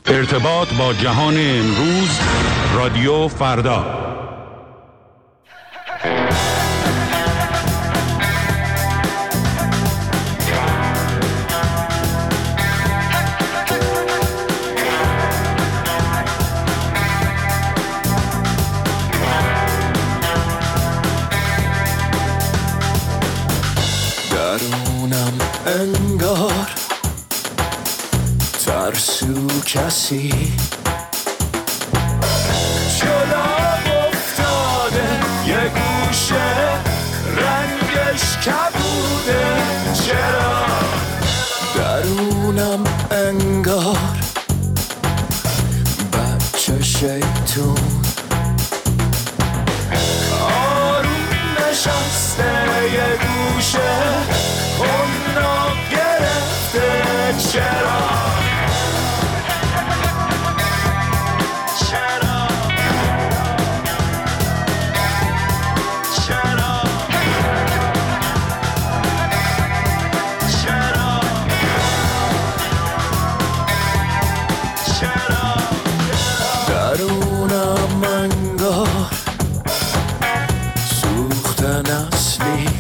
ارتباط با جهان امروز، رادیو فردا. درونم انگار ترسو کسی جلو افتاده، یه گوشه رنگش کبوده. چرا درونم انگار بچه شیطون آروم نشسته، یه گوشه خونو گرفته. چرا درونم انگار سوختن اصلی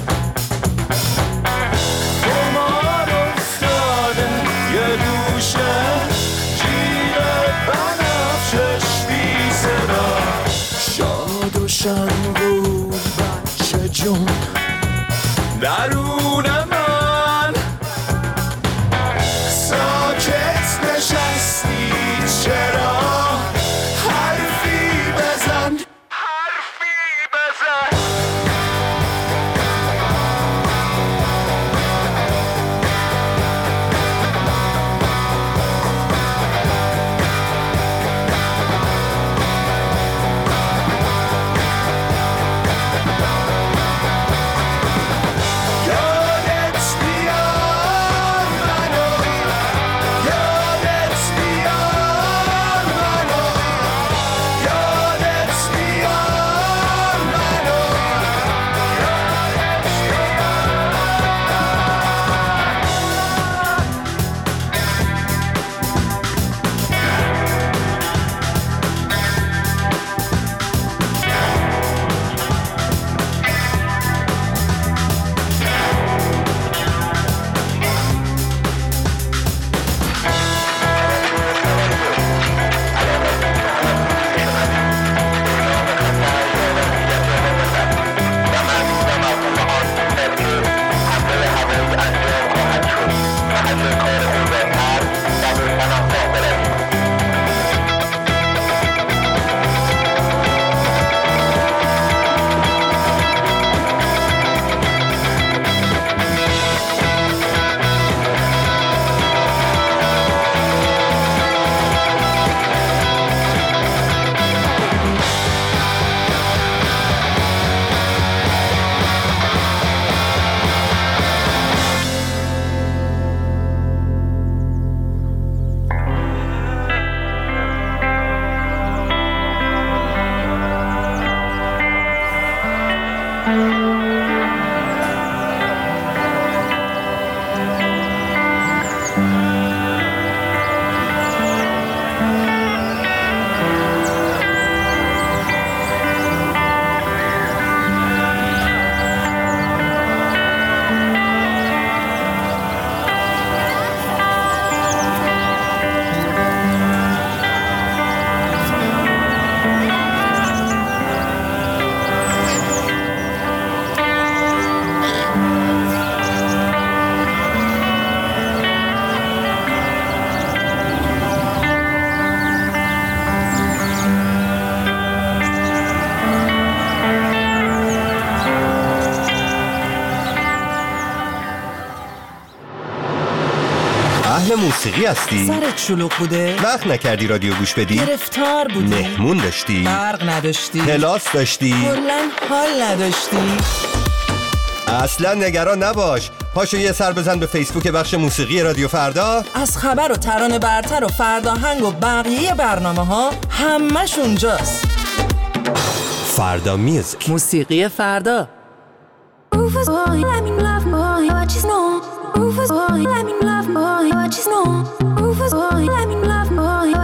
خمار افتاده، یه دوشه جیب بنفشش بی صدا. شاد و شنگول بچه جون درون من ساکت نشستی. چرا حرفی بزن. موسیقی هستی؟ سرت شلوغ بوده؟ وقت نکردی رادیو گوش بدی؟ گرفتار بودی؟ مهمون داشتی؟ برق نداشتی؟ کلاس داشتی؟ کلاً حال نداشتی؟ اصلا نگران نباش، پاشو یه سر بزن به فیسبوک بخش موسیقی رادیو فردا. از خبر و ترانه برتر و فرداهنگ و بقیه برنامه ها همش اونجاست. فردا میوزیک، موسیقی فردا. Rufus boy, let me love boy, what you know. Rufus boy, let me love boy.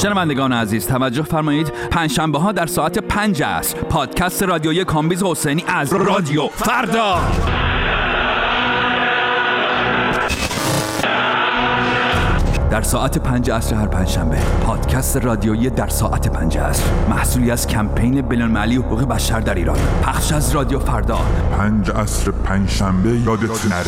شنوندگان عزیز توجه فرمایید، پنجشنبه ها در ساعت 5 عصر پادکست رادیویی کامبیز حسینی از رادیو فردا. در ساعت 5 عصر هر پنجشنبه پادکست رادیویی در ساعت 5 عصر، محصولی از کمپین بین‌المللی حقوق بشر در ایران، پخش از رادیو فردا. 5 عصر پنجشنبه یادت نره.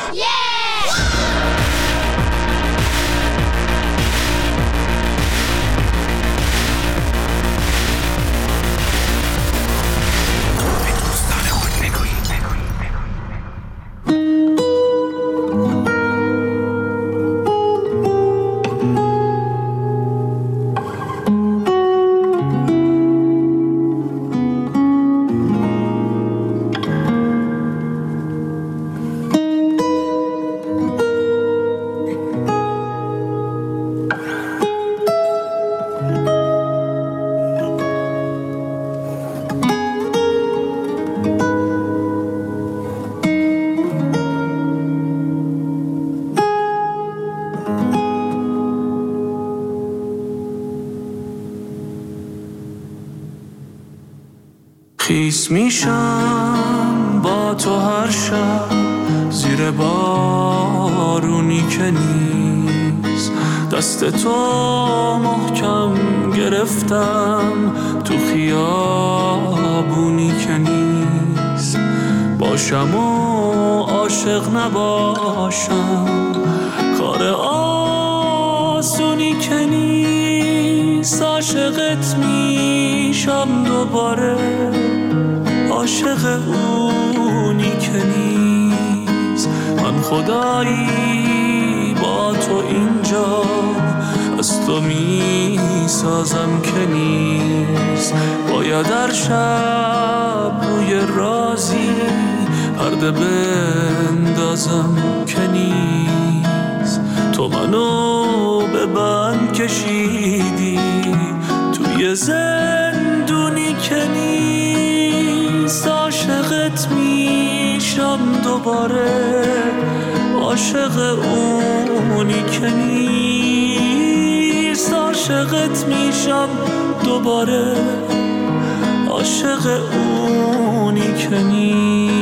خیس میشم با تو هر شب زیر بارونی که نیست، دست تو محکم گرفتم تو خیابونی که نیست. باشم و عاشق نباشم کار آسونی که نیست. عاشقت میشم دوباره، عاشق اونی که نیست. من خدایی با تو اینجا از تو میسازم که نیست. باید هر شب روی رازی پرده بندازم که نیست. تو منو به بند کشیدی توی زندونی که نیست. عاشقت میشم دوباره، عاشق اونی که نیست. عاشقت میشم دوباره، عاشق اونی که نیست.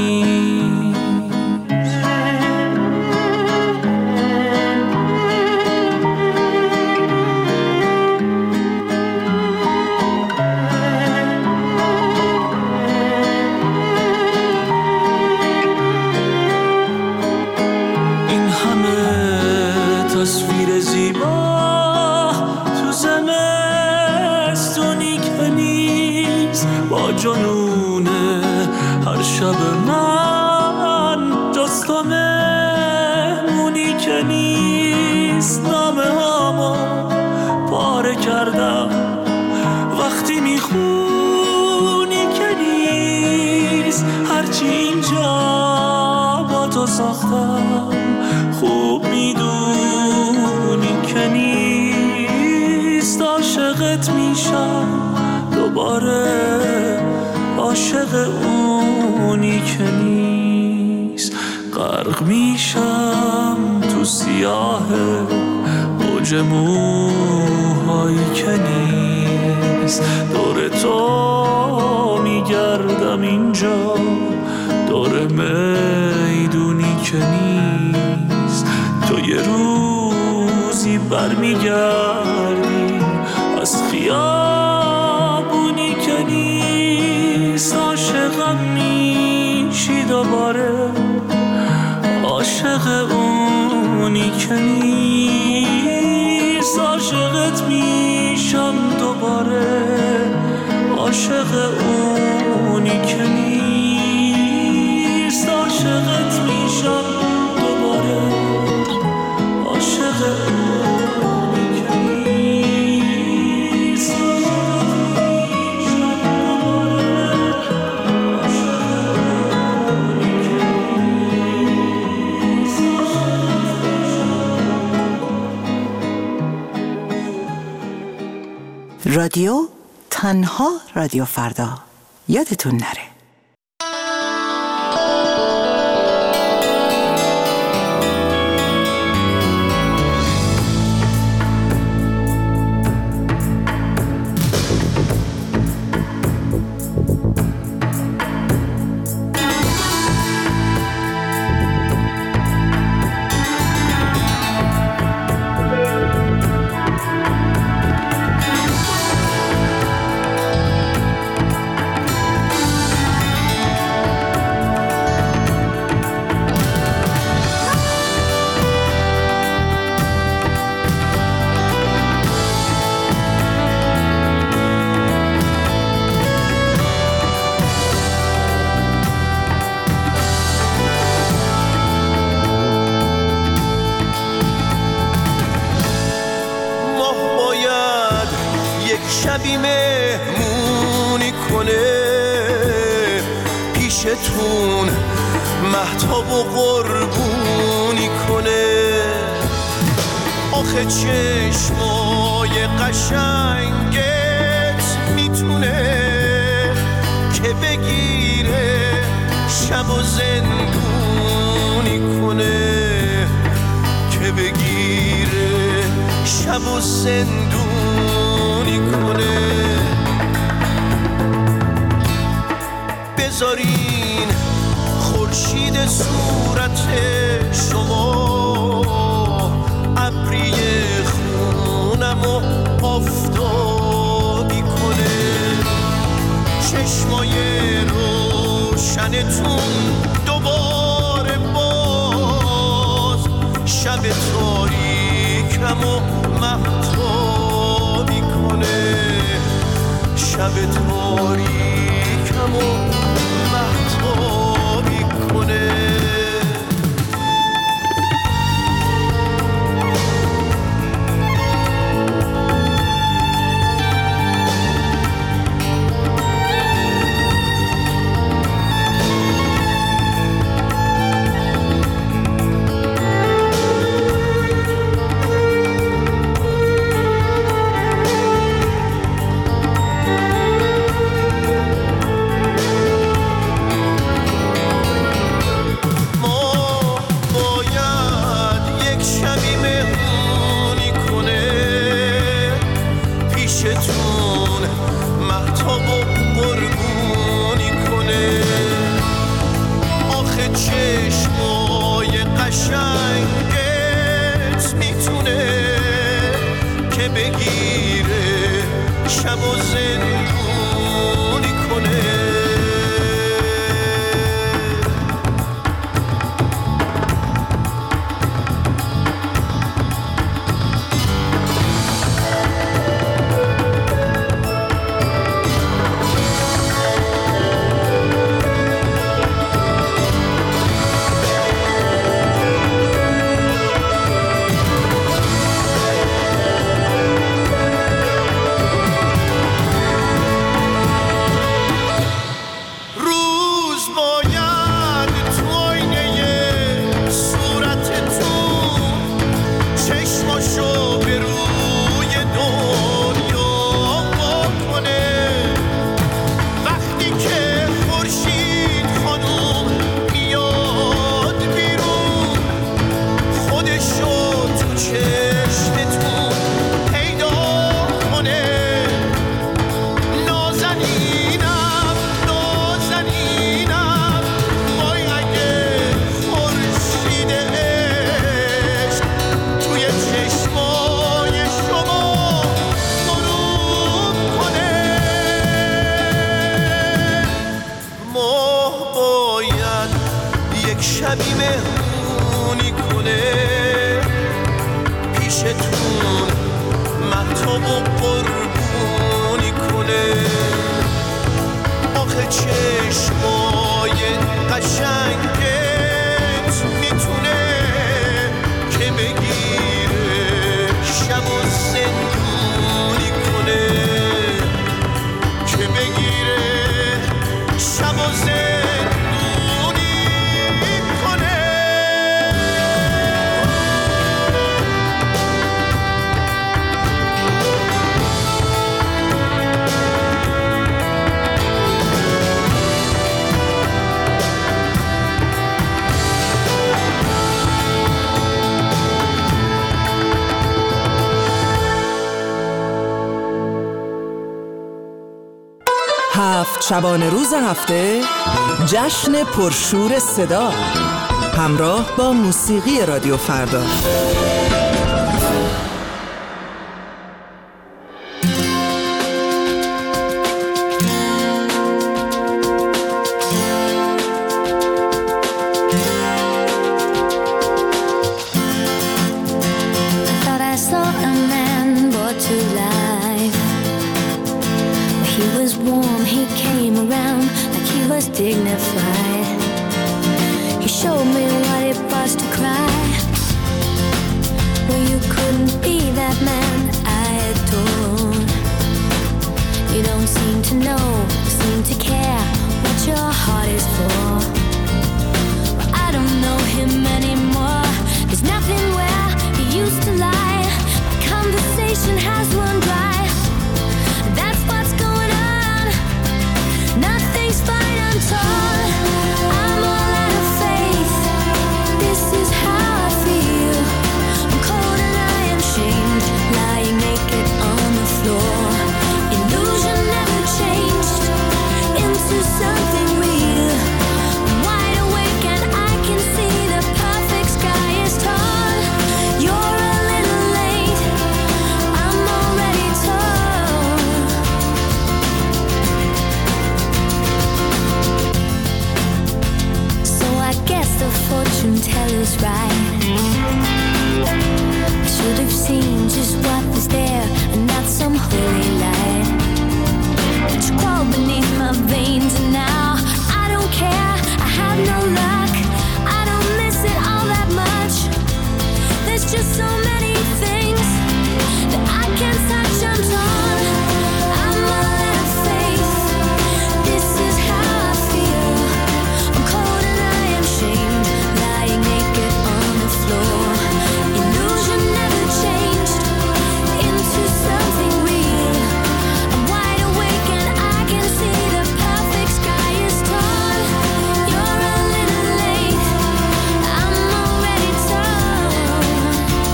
تصویر زیبا تو زمستونی که نیست. با جنون هر شب من جز تو مهمونی که نیست. نامه هامو پاره کردم وقتی میخونی که نیست. هرچی اینجا با تو ساختم خوب میدونی که نیست. عاشقت میشم دوباره، عاشق اونی که نیست. غرق میشم تو سیاه موج موهایی که نیست. دور تو میگردم اینجا، دور میدونی که نیست. تو یه روزی برمیگردی از خیابونی که نیست. عاشقم میشی دوباره، عاشق اونی که نیست. عاشقت میشم دوباره، عاشق اونی که نیست. عاشقت میشم دوباره، عاشق اونی که نیست. رادیو تنها رادیو فردا، یادتون نره. شبی مهمونی کنه پیشتون مهتاب و قربونی کنه آخه چشمای قشنگت میتونه که بگیره شب و زندونی کنه که بگیره شب و زندونی کنه بذارین خورشید صورت شما ابری خونمو آفتابی کنه چشمای روشنتون دوباره باز شب تاریکمو مهتابی کنه شب تاریکمو مهتابی کنه شبی مهمونی کنه پیشتون مهتاب و قربونی کنه آخه چشمای قشنگت میتونه که بگیره شب و زندونی کنه که بگیره شب و زندونی هفت شبانه روز هفته جشن پرشور صدا همراه با موسیقی رادیو فردا. Dignified. He showed me what it was to cry. Well, you couldn't be that man I adored. seeing just what is there and not some holy light. It's crawled beneath my veins and now I don't care, I have no luck, I don't miss it all that much. There's just so many things that I can't touch, I'm torn, I'm all out of faith. This is how I feel, I'm cold and I am shamed, lying naked on the floor. Illusion never changed into something real. I'm wide awake and I can see the perfect sky is torn. You're a little late, I'm already torn.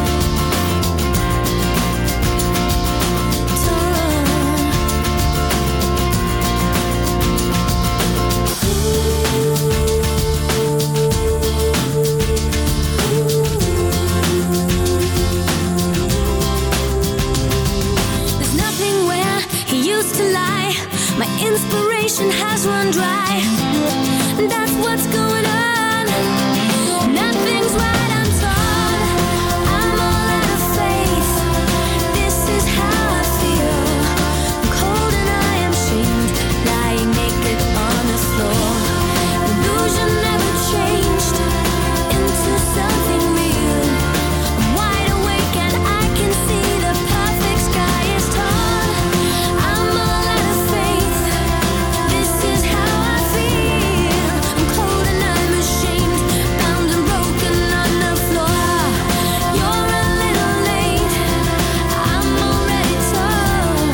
There's nothing where he used to lie. My inspiration has run dry. That's what's going on. Nothing's right, I'm torn. I'm all out of faith. This is how I feel. I'm cold and I am shamed, lying naked on the floor. Illusion never changed into something real. I'm wide awake and I can see the perfect sky is torn. I'm all out of faith. This is how I feel. I'm cold and I'm ashamed, bound and broken on the floor. You're a little late, I'm already torn.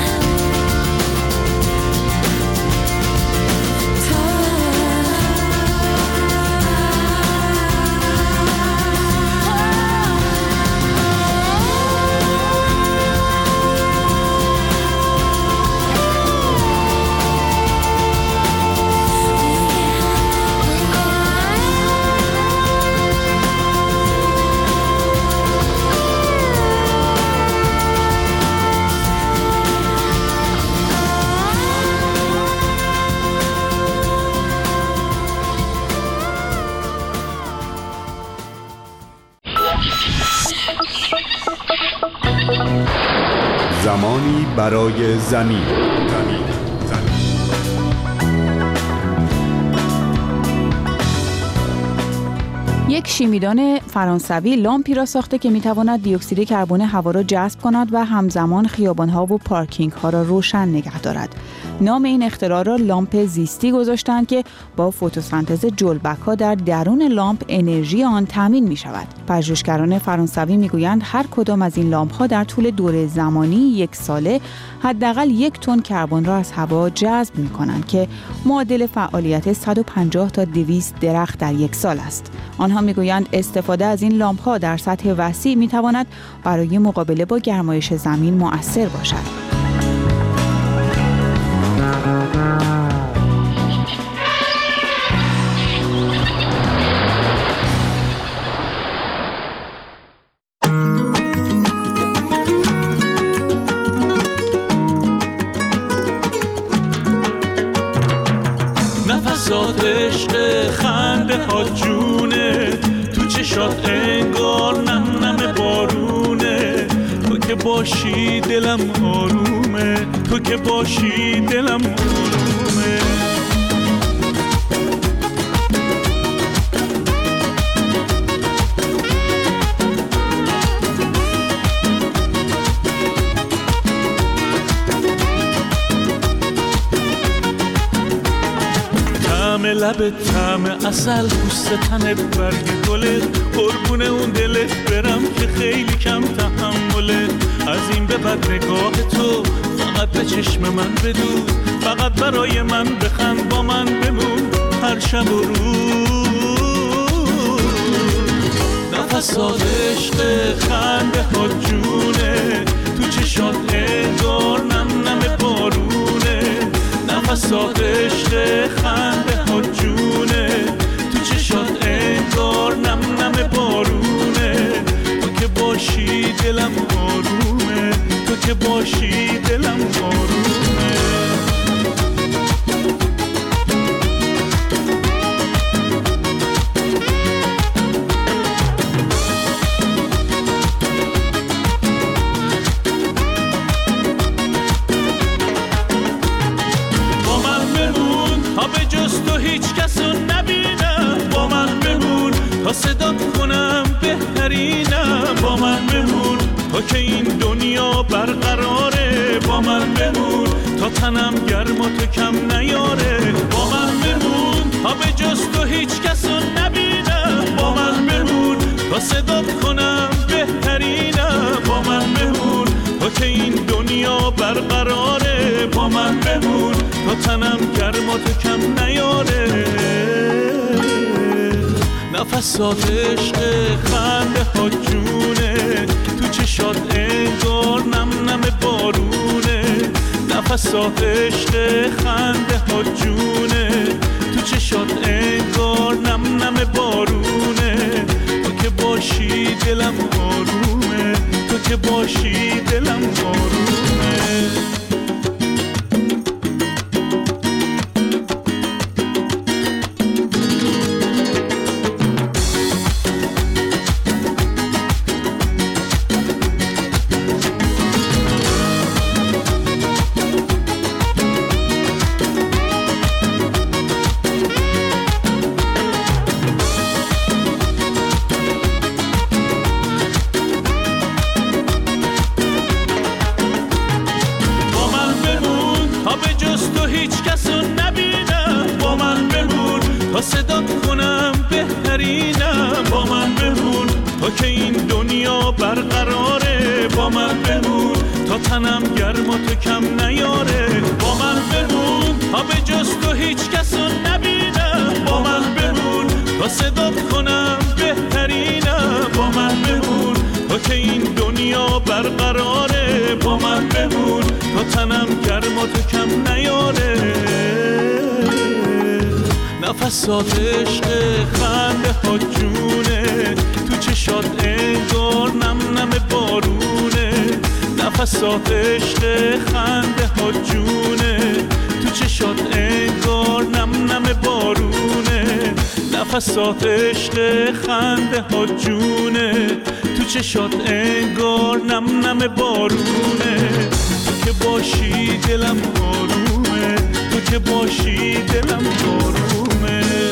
زمانی برای زمین. یک شیمیدان فرانسوی لامپی را ساخته که میتواند دی اکسید کربن هوا را جذب کند و همزمان خیابان‌ها و پارکینگ‌ها را روشن نگه دارد. نام این اختراع را لامپ زیستی گذاشتند که با فتوسنتز جلبک‌ها در درون لامپ انرژی آن تامین می‌شود. پژوهشگران فرانسوی میگویند هر کدام از این لامپ‌ها در طول دوره زمانی 1 ساله حداقل 1 تن کربن را از هوا جذب می‌کنند که معادل فعالیت 150 تا 200 درخت در 1 سال است. آنها میگویند استفاده از این لامپ‌ها در سطح وسیع می‌تواند برای مقابله با گرمایش زمین مؤثر باشد. نفسات عشق خنده ها جونه، تو چشات انگار نم نم بارونه. تو که باشی دلم آرومه، تو که باشی دلم آرومه. لبت طعم عسل، پوست تنت برگ گلت، قربون اون دلت برم که خیلی کم تحمله. از این به بعد نگاه تو فقط به چشم من بدو، فقط برای من بخند، با من بمون هر شب و روز. نفسات عشق خنده ها جونه، تو چشات انگار نم نم بارونه. نفسات عشق خنده ها جونه، تو چشات انگار نم نم بارونه. تو که باشی دلم آرومه، تو که باشی دلم آرومه. دنیا برقراره. با من بمون تا تنم گرم و تو کم نیاره. با من بمون تا به جز تو هیچ کسو نبینم. با من بمون تا صدات کنم بهترینم. با من بمون تا که این دنیا برقراره. با من بمون تا تنم گرم و تو کم نیاره. نفسات عشق خنده ها جونه، تو چشات انگار نم نم بارونه. نفسات عشق خنده ها جونه، تو چشات انگار نم نم بارونه. تو که باشی دلم آرومه، تو که باشی دلم آرومه. تنم گرم و تو کم نیاره. با من بمون تا به جز تو هیچ کسو نبینم. با من بمون تا صدات کنم بهترینم. با من بمون تا که این دنیا برقراره. با من بمون تا تنم گرم و تو کم نیاره. نفسات عشق خنده ها جونه، تو چشات انگار نم نم بارونه. نفسات عشق خنده ها جونه، تو چشات انگار نم نم بارونه. نفسات عشق خنده ها جونه، تو چشات انگار نم نم بارونه. تو که باشی دلم آرومه، تو که باشی دلم آرومه.